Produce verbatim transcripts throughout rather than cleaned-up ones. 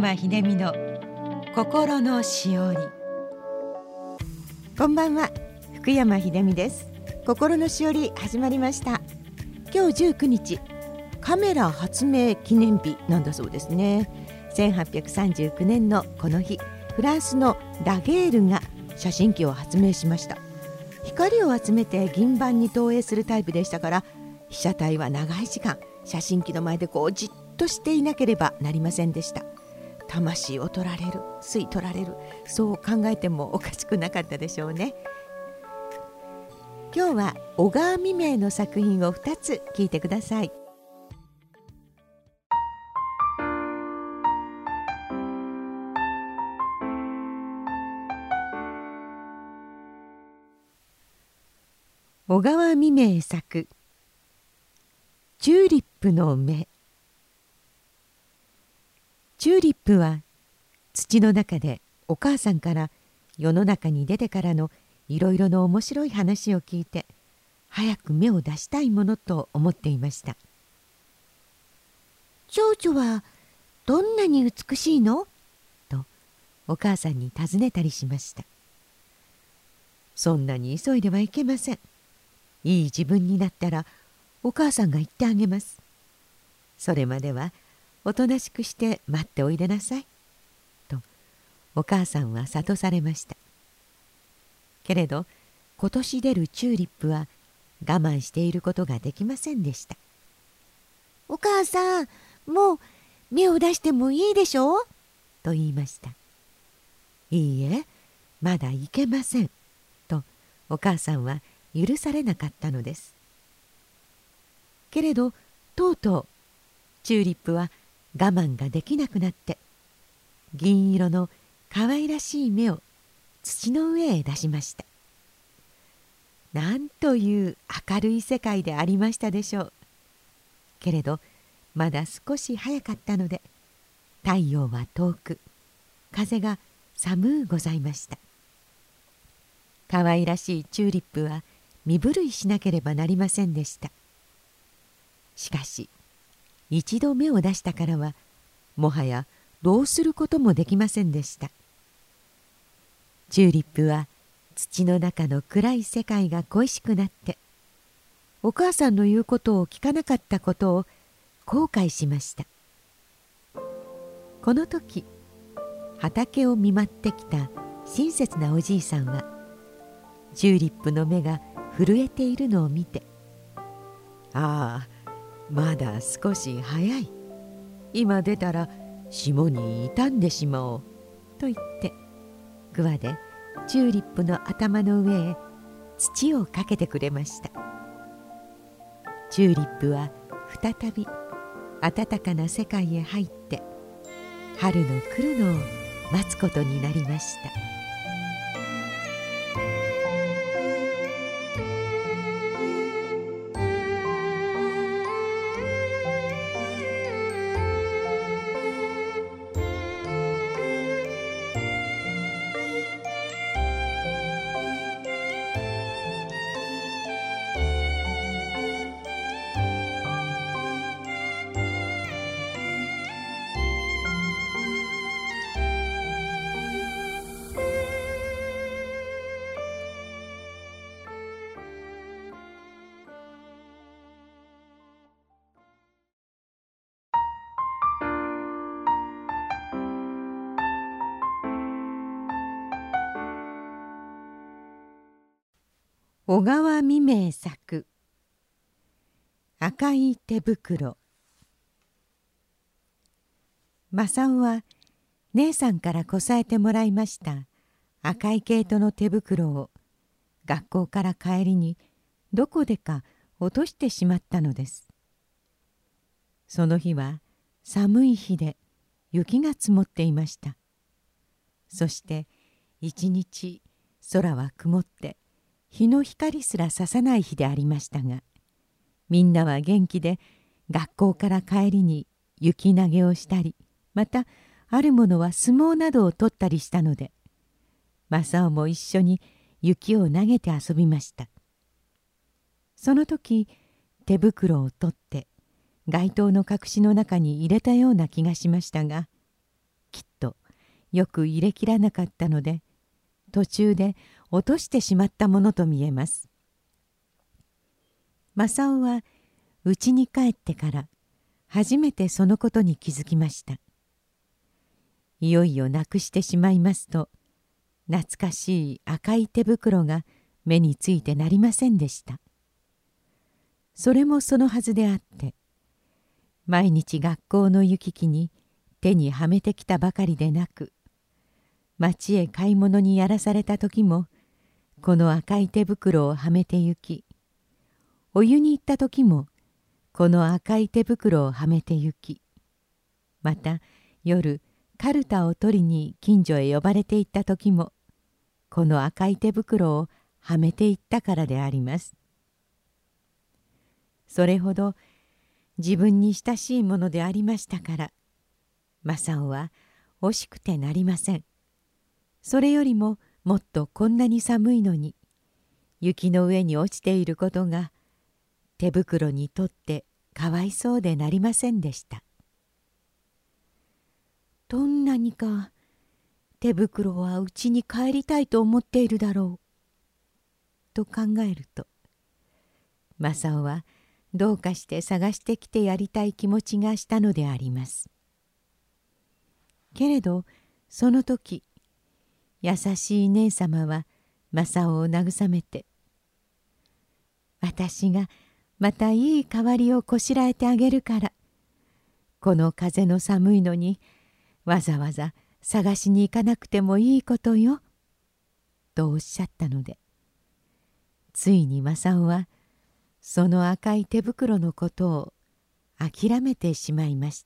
山秀美の心のしおり。こんばんは、福山秀美です。心のしおり始まりました。今日じゅうくにち、カメラ発明記念日なんだそうですね。せんはっぴゃくさんじゅうきゅうねんのこの日、フランスのラゲールが写真機を発明しました。光を集めて銀板に投影するタイプでしたから、被写体は長い時間写真機の前でこうじっとしていなければなりませんでした。魂を取られる、吸い取られる、そう考えてもおかしくなかったでしょうね。今日は小川未明の作品をふたつ聞いてください。小川未明作チューリップの芽。チューリップは土の中でお母さんから世の中に出てからのいろいろの面白い話を聞いて、早く芽を出したいものと思っていました。 少女はどんなに美しいの？ とお母さんに尋ねたりしました。そんなに急いではいけません。いい自分になったらお母さんが言ってあげます。それまではおとなしくして待っておいでなさい。とお母さんは諭されました。けれど今年出るチューリップは我慢していることができませんでした。 お母さん、もう芽を出してもいいでしょう？ と言いました。いいえ、まだいけません。とお母さんは許されなかったのです。けれどとうとうチューリップは我慢ができなくなって、銀色のかわいらしい芽を土の上へ出しました。なんという明るい世界でありましたでしょう。けれどまだ少し早かったので、太陽は遠く、風が寒うございました。かわいらしいチューリップは身震いしなければなりませんでした。しかし一度芽を出したからはもはやどうすることもできませんでした。チューリップは土の中の暗い世界が恋しくなって、お母さんの言うことを聞かなかったことを後悔しました。この時畑を見舞ってきた親切なおじいさんは、チューリップの芽が震えているのを見て、ああ、まだ少し早い。今出たら霜に傷んでしまおう。と言って、グワでチューリップの頭の上へ土をかけてくれました。チューリップは再び暖かな世界へ入って、春の来るのを待つことになりました。小川未明作赤い手袋。正雄は姉さんからこさえてもらいました赤い毛糸の手袋を学校から帰りにどこでか落としてしまったのです。その日は寒い日で雪が積もっていました。そして一日空は曇って日の光すら差さない日でありましたが、みんなは元気で学校から帰りに雪投げをしたり、またある者は相撲などを取ったりしたので、正雄も一緒に雪を投げて遊びました。その時手袋を取って街灯の隠しの中に入れたような気がしましたが、 きっとよく入れ切らなかったので、途中で落としてしまったものと見えます。正雄は家に帰ってから初めてそのことに気づきました。いよいよなくしてしまいますと、懐かしい赤い手袋が目についてなりませんでした。それもそのはずであって、毎日学校の行き来に手にはめてきたばかりでなく、町へ買い物にやらされた時もこの赤い手袋をはめて行き、お湯に行った時もこの赤い手袋をはめて行き、また夜カルタを取りに近所へ呼ばれて行った時もこの赤い手袋をはめて行ったからであります。それほど自分に親しいものでありましたから、正雄は惜しくてなりません。それよりももっとこんなに寒いのに雪の上に落ちていることが手袋にとってかわいそうでなりませんでした。どんなにか手袋はうちに帰りたいと思っているだろうと考えると、正雄はどうかして探してきてやりたい気持ちがしたのであります。けれどその時、優しい姉様は正雄を慰めて、私がまたいい代わりをこしらえてあげるから、この風の寒いのにわざわざ探しに行かなくてもいいことよ、とおっしゃったので、ついに正雄はその赤い手袋のことを諦めてしまいました。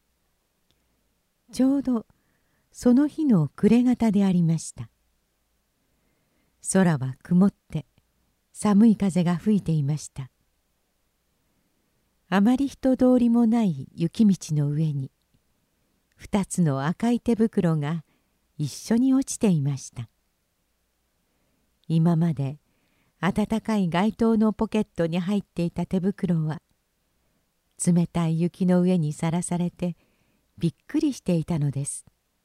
ちょうどその日の暮れ方でありました。空は曇って寒い風が吹いていました。あまり人通りもない雪道の上に二つの赤い手袋が一緒に落ちていました。今まで暖かい街灯のポケットに入っていた手袋は冷たい雪の上にさらされてびっくりしていたのです。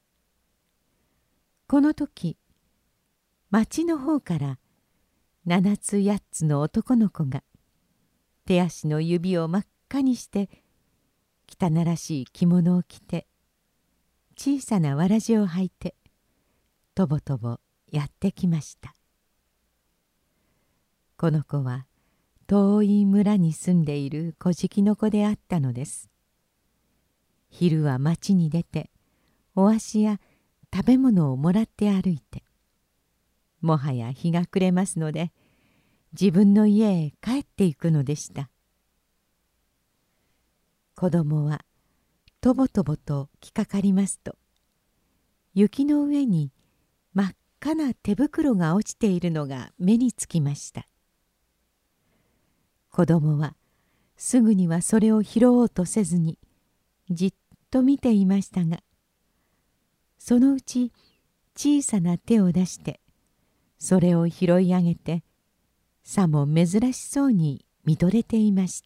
この時、町の方から七つ八つの男の子が手足の指を真っ赤にして汚らしい着物を着て小さなわらじを履いてとぼとぼやってきました。この子は遠い村に住んでいる小じきの子であったのです。昼は町に出てお足や食べ物をもらって歩いて、もはや日が暮れますので自分の家へ帰っていくのでした。子供はとぼとぼと来かかりますと、雪の上に真っ赤な手袋が落ちているのが目につきました。子供はすぐにはそれを拾おうとせずにじっと見ていましたが、そのうち小さな手を出してそれを拾い上げて、さも珍しそうに見とれていました。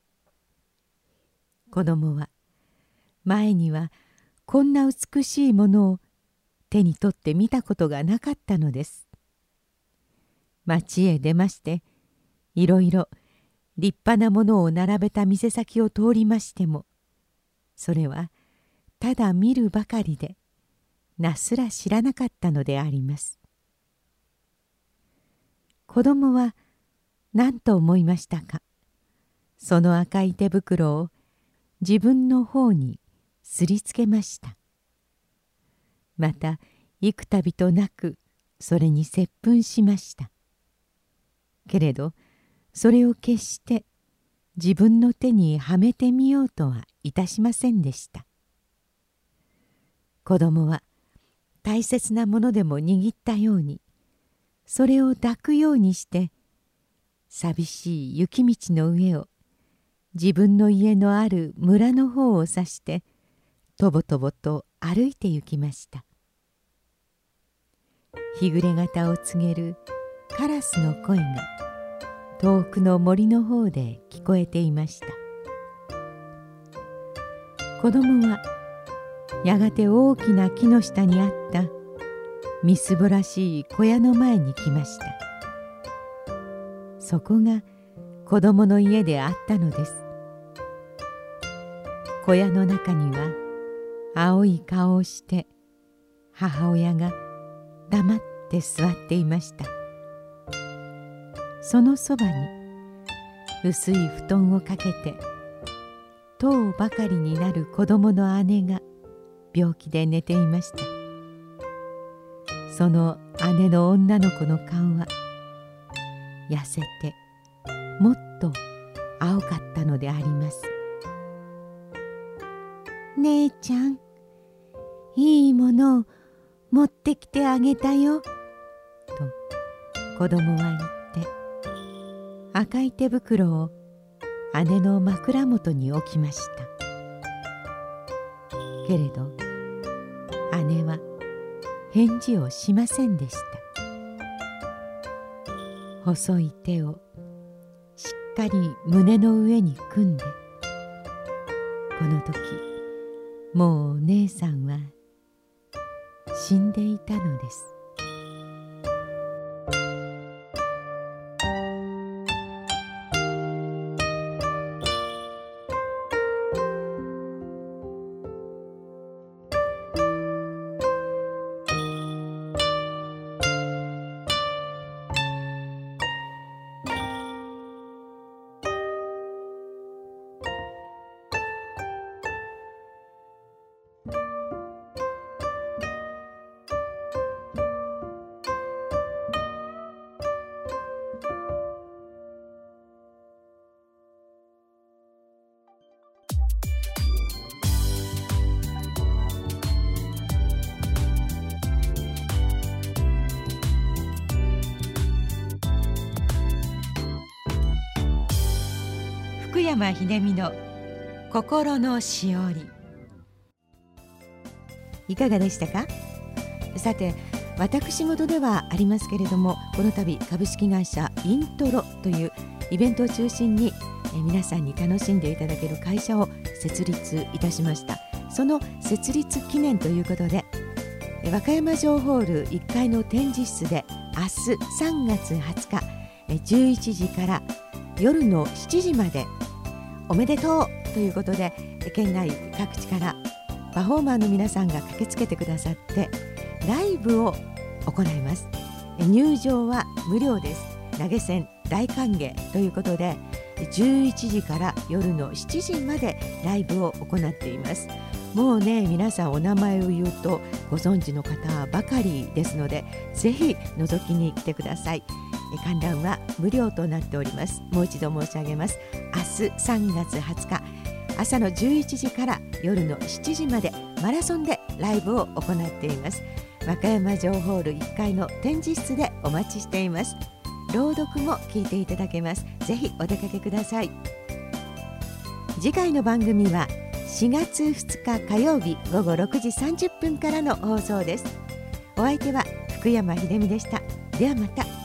子供は前にはこんな美しいものを手に取って見たことがなかったのです。町へ出ましていろいろ立派なものを並べた店先を通りましても、それはただ見るばかりでなすら知らなかったのであります。子供は何と思いましたか。その赤い手袋を自分の方にすりつけました。また幾度となくそれに接吻しました。けれどそれを決して自分の手にはめてみようとはいたしませんでした。子供は大切なものでも握ったようにそれを抱くようにして寂しい雪道の上を自分の家のある村の方を指してとぼとぼと歩いて行きました。日暮れ方を告げるカラスの声が遠くの森の方で聞こえていました。子供はやがて大きな木の下にあったみすぼらしい小屋の前に来ました。そこが子供の家であったのです。小屋の中には青い顔をして母親が黙って座っていました。そのそばに薄い布団をかけて十ばかりになる子供の姉が病気で寝ていました。その姉の女の子の顔は痩せてもっと青かったのであります。 姉ちゃん、いいものを持ってきてあげたよ、と子供は言って赤い手袋を姉の枕元に置きました。けれど姉は返事をしませんでした。細い手をしっかり胸の上に組んで、この時もう姉さんは死んでいたのです。福山秀美の心のしおり、いかがでしたか。さて、私事ではありますけれども、この度株式会社イントロというイベントを中心にえ皆さんに楽しんでいただける会社を設立いたしました。その設立記念ということで、和歌山城ホールいっかいの展示室で明日さんがつはつかじゅういちじから夜のしちじまでおめでとうということで、県内各地からパフォーマーの皆さんが駆けつけてくださってライブを行います。入場は無料です。投げ銭大歓迎ということで、じゅういちじから夜のしちじまでライブを行っています。もうね、皆さんお名前を言うとご存知の方ばかりですので、ぜひ覗きに来てください。観覧は無料となっております。もう一度申し上げます。明日さんがつはつか朝のじゅういちじから夜のしちじまでマラソンでライブを行っています。和歌山城ホールいっかいの展示室でお待ちしています。朗読も聞いていただけます。ぜひお出かけください。次回の番組はしがつふつか火曜日ごごろくじさんじゅっぷんからの放送です。お相手は福山秀美でした。ではまた。